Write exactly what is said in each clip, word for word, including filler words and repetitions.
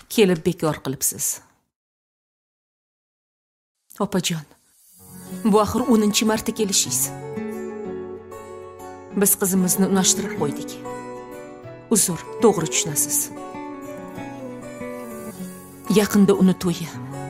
kelib bekor qilibsiz. Opajon, bu axir o'ninchi marta kelishingiz. Biz qizimizni unashtirib qo'ydik. Uzr, to'g'ri tushunasiz. Yaqinda uni to'yi.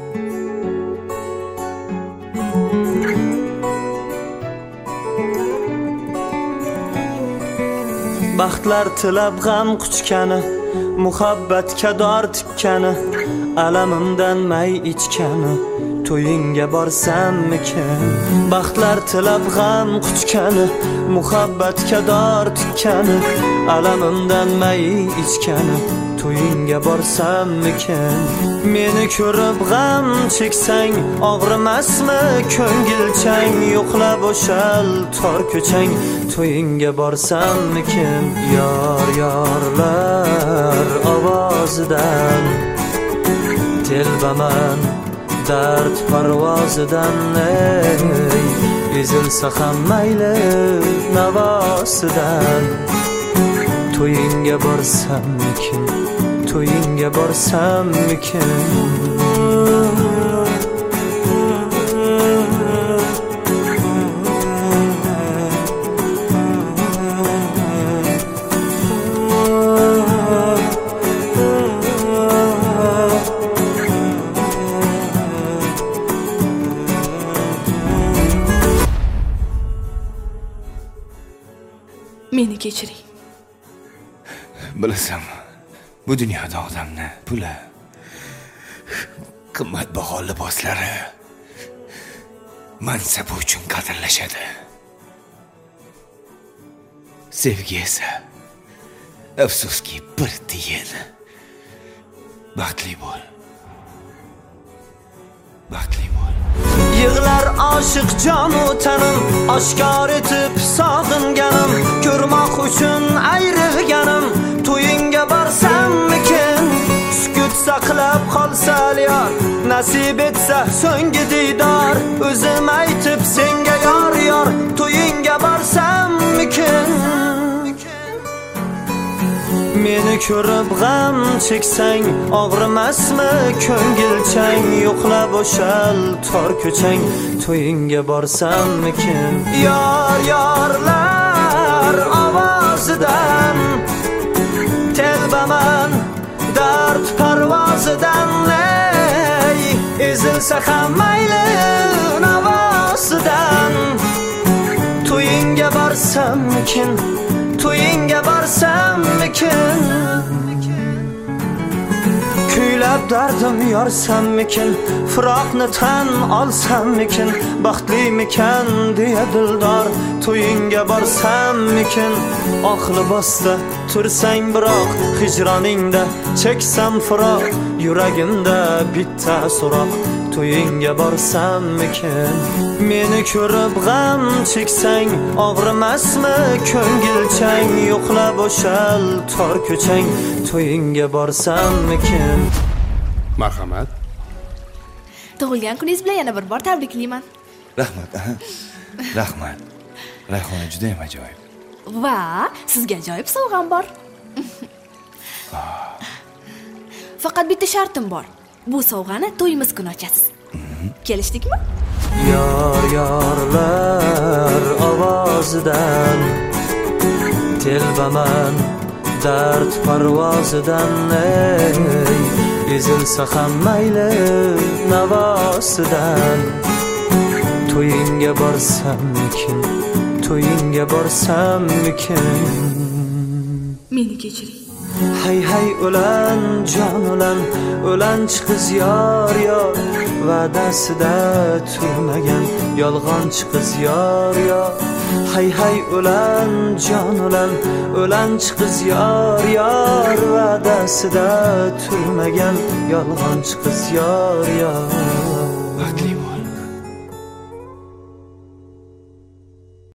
Baxtlar tilab g'am quchgani, muhabbatga dor tikkani, alamimdan may ichgani, to'yinga borsammikin? Baxtlar tilab g'am quchgani, muhabbatga dor tikkani, alamimdan may ichgani, to'yinga borsammikin? Meni ko'rib g'am cheksang, og'rimasmi ko'ngilchang? Yo'qlab o'shal tor ko'chang, to'yinga borsammikin? Yor yorlar ovozidan telbaman, dard parvozidan, ey ezilsa ham mayli navosidan. To'yinga borsammikin? To'yinga borsammikin? Meni kechiring. Bilasam, bu dunyoda odamni puli, qimmatbaho liboslari, mansabi uchun qadrlashadi. Sevgi esa afsuski bir tiyin. Baxtli bo'l. Baxtli bo'l. Yig'lar oshiq jonu tanim, oshkor etib sog'inganim, ko'rmoq uchun ayrilganim, to'yinga borsammikin? Sukut saqlab qolsa yor, nasib etsa so'nggi diydor, o'zim aytib senga yor yor, to'yinga borsammikin? Meni ko'rib g'am cheksang, og'rimasmi ko'ngilchang? Yo'qlab o'shal tor ko'chang, to'yinga borsammikin? Yor yorlar ovozidan telbaman, dard parvozidan, ey ezilsa ham mayli navosidan. To'yinga borsammikin? To'yinga borsammikin? Kuylab dardim yorsammikin? Firoqni tan olsammikin? Baxtlimikan deya dildor, to'yinga borsammikin? Oq libosda tursang biroq, hijroningda cheksam firoq, yuragimda bitta so'roq, to'yinga borsammikin? Meni ko'rib g'am cheksang, og'rimasmi ko'ngilchang? Yo'qlab o'shal tor ko'chang, to'yinga borsammikin? Marhamat. Tug'ilgan kuningiz bilan yana bir bor tabriklayman. Rahmat. Rahmat. Rayhona juda ham ajoyib. Va sizga ajoyib sovg'am bor. Faqat bitta shartim bor. Bu sovg'ani to'yimiz kuni ochasiz. Kelishdikmi? Yor yorlar ovozidan telbaman, dard parvozidan, ey ezilsa ham mayli navosidan. To'yinga borsammikin? To'yinga borsammikin? Meni kechiring. Hay hay o'lan jon o'lan, o'lanchi qiz yor yor, va'dasida turmagan yolg'onchi qiz yor yor. Hay hay o'lan jon o'lan, o'lanchi qiz yor yor, va'dasida turmagan yolg'onchi qiz yor yor. Baxtli